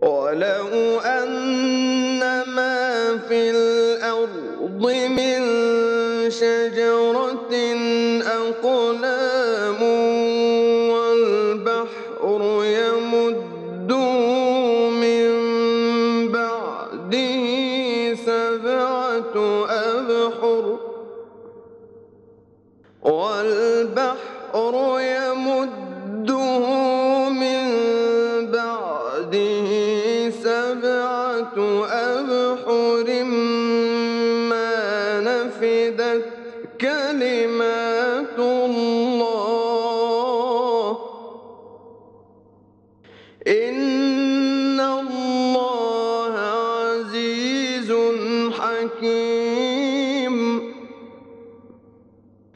ولو أن ما في الأرض من شجرة أقلام والبحر يمده من بعده سبعة أبحر والبحر يمده